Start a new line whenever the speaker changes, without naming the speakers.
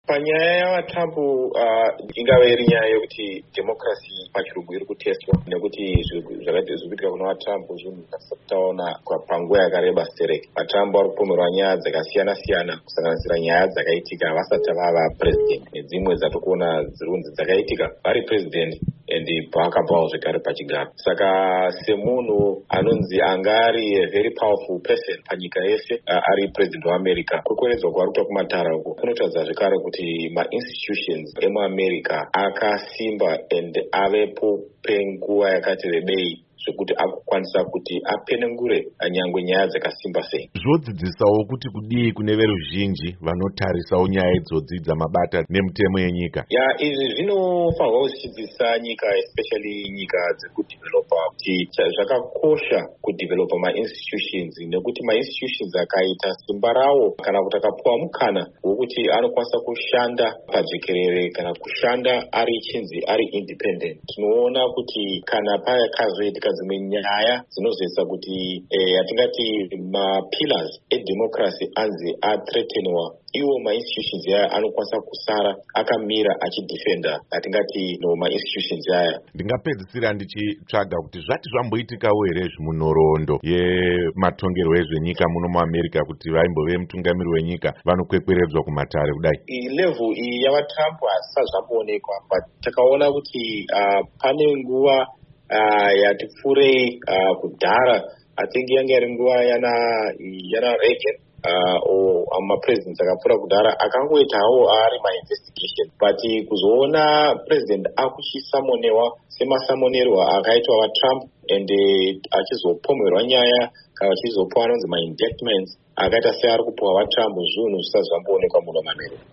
Panyaya yavaTrump ingave iri nyaya yekuti democracy pachirungu iri kuteswa nekuti zvakaita zvirikuitika kuna vaTrump zvinhu zvatisati taona panguva yakareba stereki. vaTrump vari kupomerwa nyaya dzakasiyana siyana kusanganisira nyaya dzakaitika vasati vava president nedzimwe dzatikuona dziri kunzi dzakaitika vari president and paakabvawo zvekare pachigaro. Saka semunhu anonzi anga ari a very powerful person panyika yese ari president weAmerica, kukwanidzwa kwaari kuita kumatara uko kunotaridza zvekare kuti ma-institutions emuAmerica akasimba and avepo penguva yakati rebei zvekuti akukwanisa kuti apenengure nyangwe nyaya dzakasimba sei.
Zvodzidzisawo kuti kudii kune veruzhinji vanotarisawo nyaya idzodzi dzamabata nemitemo yenyika.
Izvi zvinofanirwa kuchidzidzisa nyika, especially nyika dziri kudevelopa, kuti zvakakosha kudevelopa ma-institutions, nekuti ma-institutions akaita simba rawo kana kuti akapuwa mukana wokuti anokwanisa kushanda pajekerere kana kushanda ari independent. Tinoona kuti kana pakazoitika dzimwe nyaya dzinozoisa kuti yatingati mapillars edemocracy anzi athreatenwa, iwo ma-institutions aya anokwanisa kusara akamira achidefenda atingati ma-institutions aya.
Ndingapedzisira ndichitsvaga kuti zvati zvamboitikawo here zvimunhoroondo yematongerwo ezvenyika muno muAmerica kuti vaimbove mutungamiri wenyika vanokwekweredzwa kumatare kudai.
Level iyi yavaTrump hazvisati zvamboonekwa, but takaona kuti pane nguva yati pfurei kudhara, I think yanga iri nguva yana Reagan mapresidents akapfuura kudhara akangoitawo ari ma-investigation, but kuzoona president akuchisamonewa semasamonerwa akaitwa vaTrump and achizopomerwa nyaya kana achizopuwa anonzi ma-indictments akaita seari kupuwa vaTrump, zvinhu zvisati zvamboonekwa muno muAmerica.